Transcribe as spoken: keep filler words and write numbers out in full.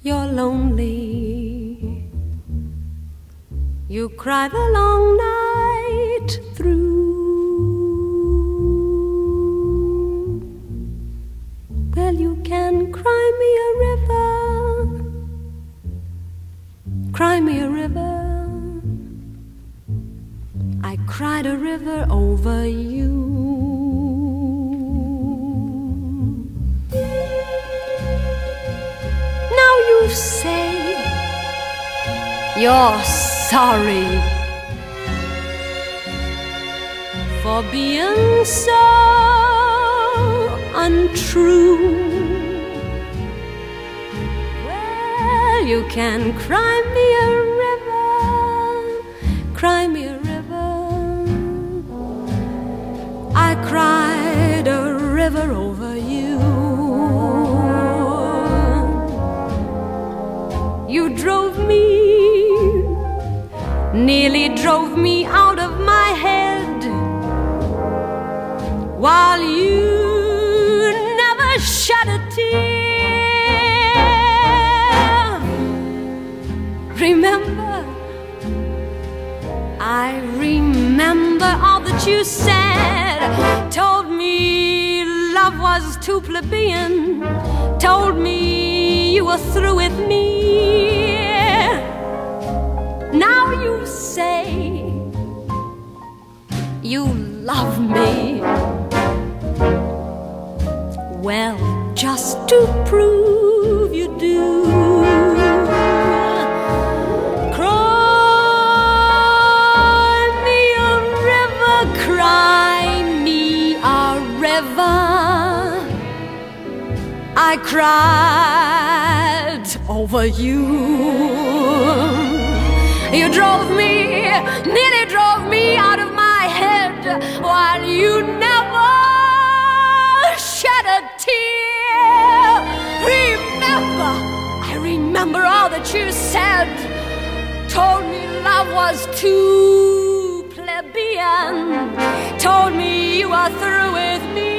you're lonely. You cry the long night through. Well, you can cry me a river, cry me a river. I cried a river over you. Now you say you're sorry for being so untrue. Well, you can cry me a river, cry me a river. I cried a river over you. You drove me, nearly drove me out of my head, while you never shed a tear. Remember, I remember all that you said. Told me love was too plebeian. Told me you were through with me. Now you say you love me. Well, just to prove you do, cry me a river, cry me a river. I cried over you. You drove me, nearly drove me out of my head, while you never shed a tear. Remember, I remember all that you said. Told me love was too plebeian. Told me you were through with me.